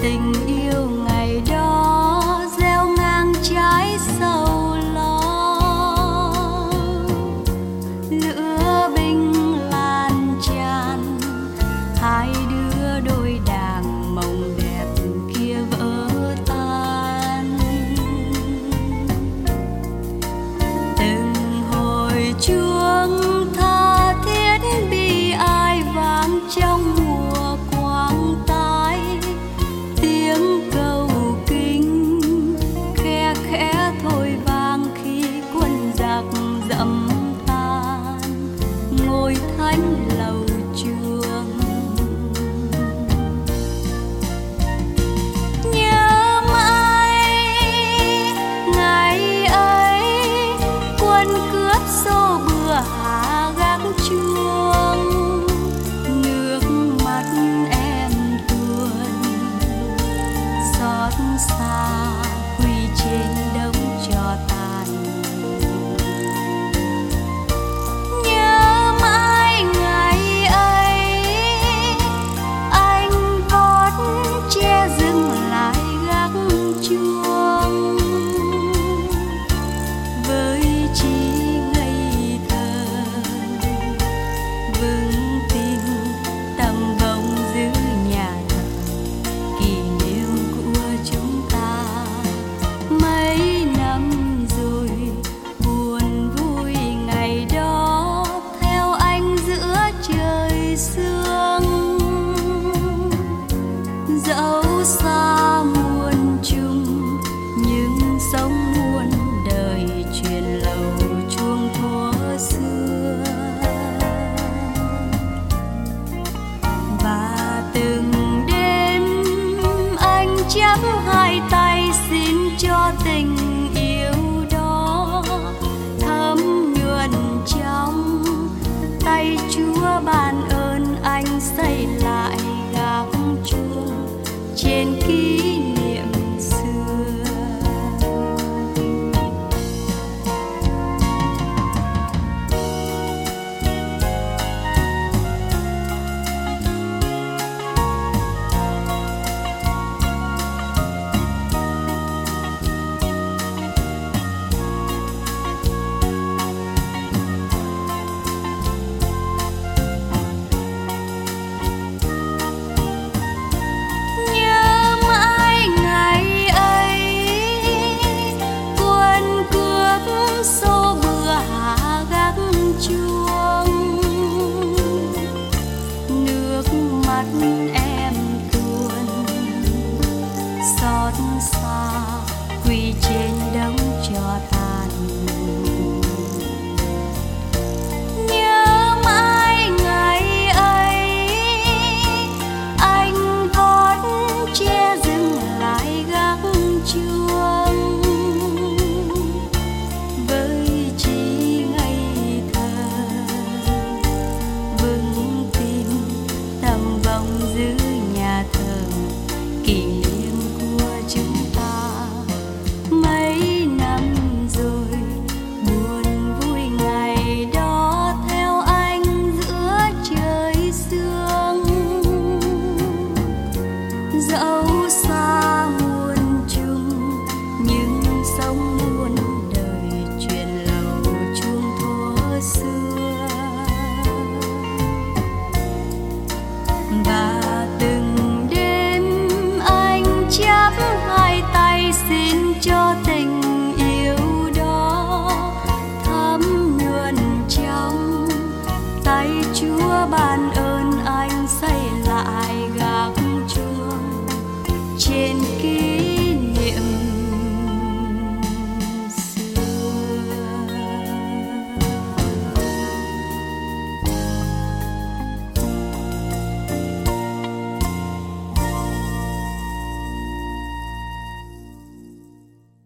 tình yêu ngày đó gieo ngang trái sầu lo, lửa binh lan tràn, hai đứa đôi đàng mộng đẹp kia vỡ tan. Từng hồi chuông tha thiết bi ai vang trong mùa quang tái, tiếng cầu kinh khe khẽ thôi vang khi quân giặc dẫm tan ngôi thánh lầu chuông. Nhớ mãi ngày ấy quân cướp xô bừa hạ gác chuông, nước mắt em tuôn xót xa quỳ trên đống tro tàn. Nhớ mãi ngày ấy anh vót che dừng lại gác chuông, với trí ngây thơ vững tin tầm vọng giữ nhà thờ kỷ niệm của chúng ta. Mấy năm rồi buồn vui ngày đó theo anh giữa trời sương, dẫu xa muôn trùng nhưng sống muôn đời truyền lầu chuông thuở xưa. Và từng đêm anh chắp hai tay xin cho tình yêu đó thấm nhuần trong tay Chúa ban ơn anh xây lại gác chuông trên kỷ niệm xưa. Nhớ mãi ngày ấy quân cướp xô bừa hạ gác chuông, nước mắt em tuôn xót xa quỳ trên đống tro tàn. Nhớ mãi ngày ấy anh vót che dừng lại gác chuông, với trí ngây thơ vững tin tầm vọng giữ nhà thờ kỷ niệm của chúng ta. Mấy năm rồi buồn vui ngày đó theo anh giữa trời sương, dẫu xa muôn trùng nhưng sống muôn đời truyền lầu chuông thuở xưa. Và